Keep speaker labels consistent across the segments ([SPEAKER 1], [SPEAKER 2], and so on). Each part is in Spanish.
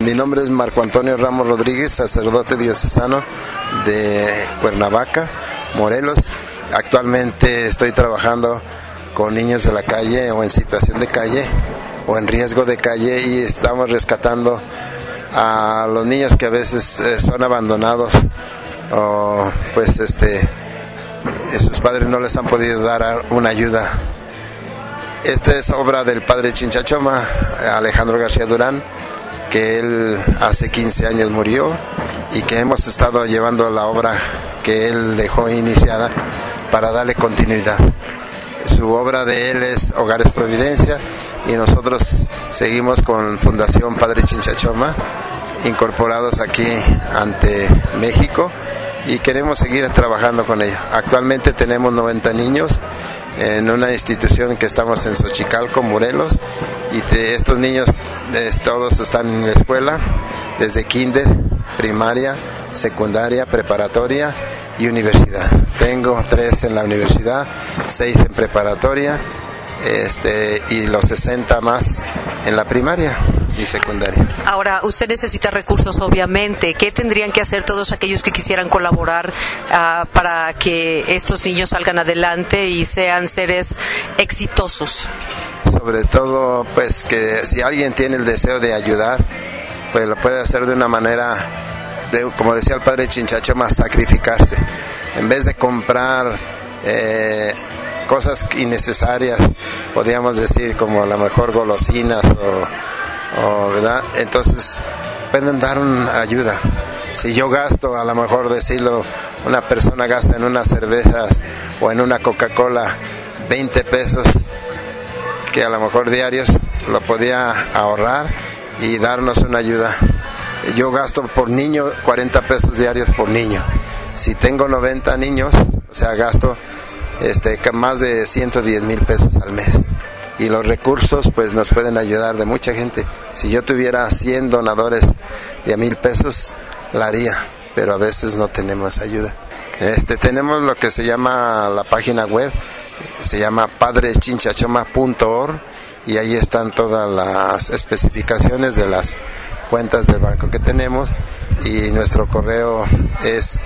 [SPEAKER 1] Mi nombre es Marco Antonio Ramos Rodríguez, sacerdote diocesano de Cuernavaca, Morelos. Actualmente estoy trabajando con niños de la calle o en situación de calle o en riesgo de calle, y estamos rescatando a los niños que a veces son abandonados o pues sus padres no les han podido dar una ayuda. Esta es obra del padre Chinchachoma, Alejandro García Durán, que él hace 15 años murió y que hemos estado llevando la obra que él dejó iniciada para darle continuidad. Su obra de él es Hogares Providencia, y nosotros seguimos con Fundación Padre Chinchachoma, incorporados aquí ante México, y queremos seguir trabajando con ello. Actualmente tenemos 90 niños en una institución que estamos en Xochicalco, Morelos, y estos niños todos están en la escuela, desde kinder, primaria, secundaria, preparatoria y universidad. Tengo 3 en la universidad, 6 en preparatoria, y los 60 más en la primaria y secundaria.
[SPEAKER 2] Ahora, usted necesita recursos, obviamente. ¿Qué tendrían que hacer todos aquellos que quisieran colaborar para que estos niños salgan adelante y sean seres exitosos?
[SPEAKER 1] Sobre todo, pues que si alguien tiene el deseo de ayudar, pues lo puede hacer de una manera, como decía el padre Chinchachoma, sacrificarse. En vez de comprar cosas innecesarias, podríamos decir, como a lo mejor golosinas ¿verdad? Entonces pueden dar una ayuda. Si yo gasto, a lo mejor decirlo, una persona gasta en unas cervezas o en una Coca-Cola 20 pesos, que a lo mejor diarios lo podía ahorrar y darnos una ayuda. Yo gasto por niño 40 pesos diarios por niño. Si tengo 90 niños, o sea, gasto más de 110,000 pesos al mes. Y los recursos pues nos pueden ayudar de mucha gente. Si yo tuviera 100 donadores de 1,000 pesos, la haría, pero a veces no tenemos ayuda. Tenemos lo que se llama la página web, se llama padrechinchachoma.org, y ahí están todas las especificaciones de las cuentas del banco que tenemos, y nuestro correo es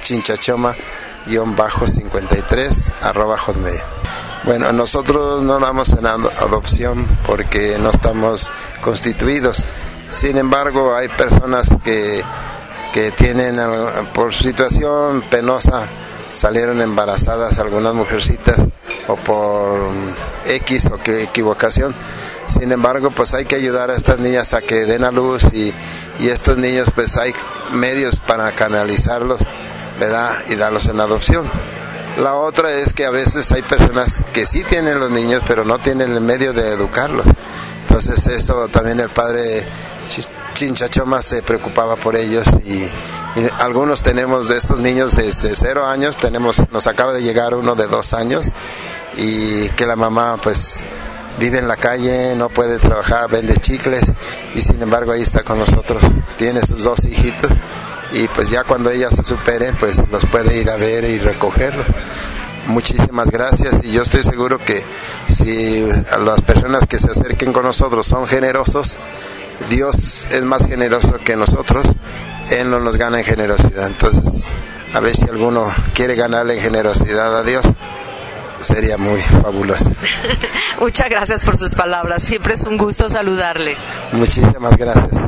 [SPEAKER 1] chinchachoma-53@hotmail. Bueno, nosotros no damos en adopción porque no estamos constituidos. Sin embargo, hay personas que tienen, por situación penosa, salieron embarazadas algunas mujercitas, o por X o qué equivocación. Sin embargo, pues hay que ayudar a estas niñas a que den a luz, y estos niños pues hay medios para canalizarlos, ¿verdad? Y darlos en adopción. La otra es que a veces hay personas que sí tienen los niños, pero no tienen el medio de educarlos. Entonces eso también el padre Chinchachoma se preocupaba por ellos, y algunos tenemos de estos niños desde 0 años, nos acaba de llegar uno de 2 años, y que la mamá pues vive en la calle, no puede trabajar, vende chicles, y sin embargo ahí está con nosotros, tiene sus 2 hijitos, y pues ya cuando ella se supere, pues los puede ir a ver y recogerlos. Muchísimas gracias, y yo estoy seguro que si las personas que se acerquen con nosotros son generosos, Dios es más generoso que nosotros, Él no nos gana en generosidad. Entonces, a ver si alguno quiere ganarle en generosidad a Dios, sería muy fabuloso.
[SPEAKER 2] Muchas gracias por sus palabras, siempre es un gusto saludarle.
[SPEAKER 1] Muchísimas gracias.